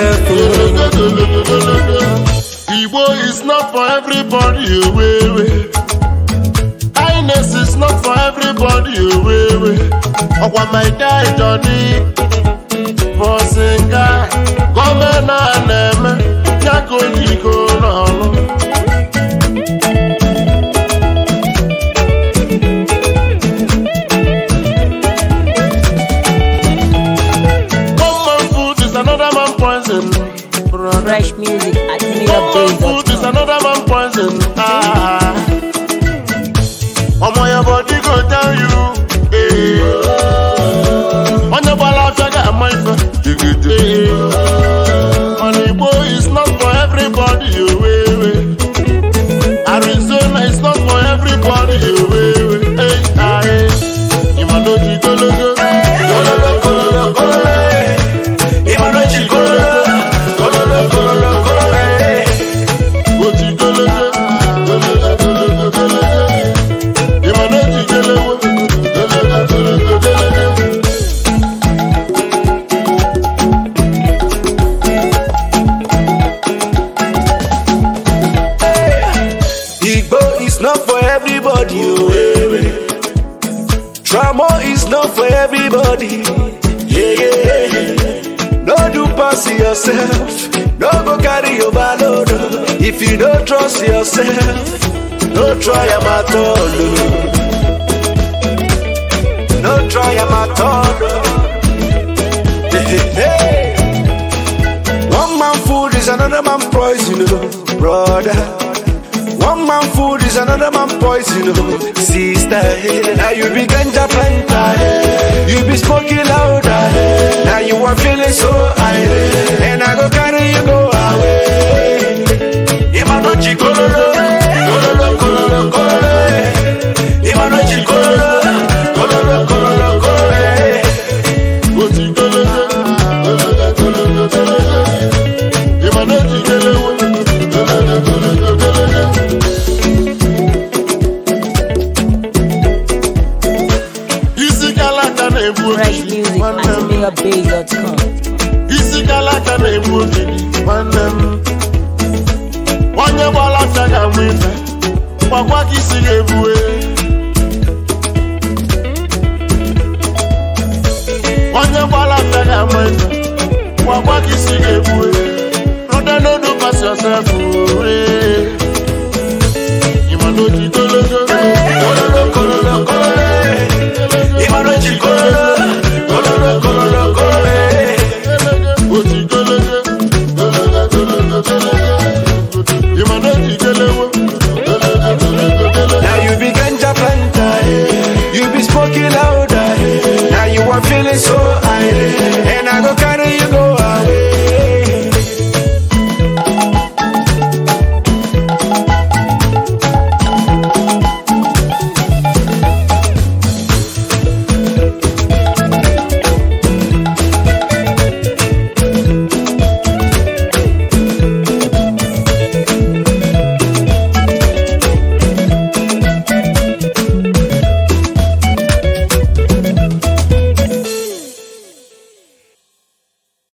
Igbo is not for everybody, kindness is not for everybody, Okwa my dad Johnny for singer, governor and Yako Niko no. Fresh music at food is another man poison. Your body go tell you. On your balaja got my Money boy is not for everybody. Arizona is not for everybody. Trauma is not for everybody. No do pass yourself. No go carry your overload. If you don't trust yourself, no try am at all. No try am at all. One man food is another man poison, brother. One man food is another man poison, sister. Now you be ganja planter, you be smoking louder. Now you are feeling so high, and I go carry you go away. Imanochi kololo, kololo kololo kololo. Imanochi kololo, kololo kololo kololo. Oti kololo, kololo kololo kololo. Imanochi kololo, kololo kololo kololo. Fresh music at MegaBase.com. Isi kalaka na ebu ogidi nwanne m. Onye gbala afa ga-amụ ife, gbakwa ka isi ga-ebue. Onye gbala afa ga-amụ ife, gbakwa ka isi ga-ebue.